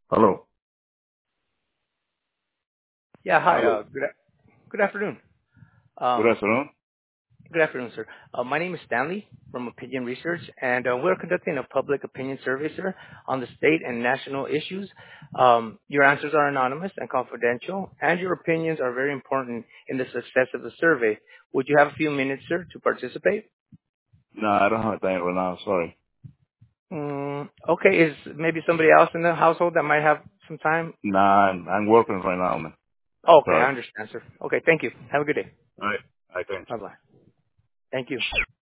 Hello. Yeah, hi. Hello. Good afternoon. Good Um, afternoon. Good afternoon, sir. My name is Stanley from Opinion Research, and we're conducting a public opinion survey, sir, on the state and national issues. Your answers are anonymous and confidential, and your opinions are very important in the success of the survey. Would you have a few minutes, sir, to participate? No, I don't have time right now. Sorry. Okay. Is maybe somebody else in the household that might have some time? Nah, I'm working right now, man. Okay, Sorry. I understand, sir. Okay, thank you. Have a good day. All right. I thank you. Bye-bye. Thank you.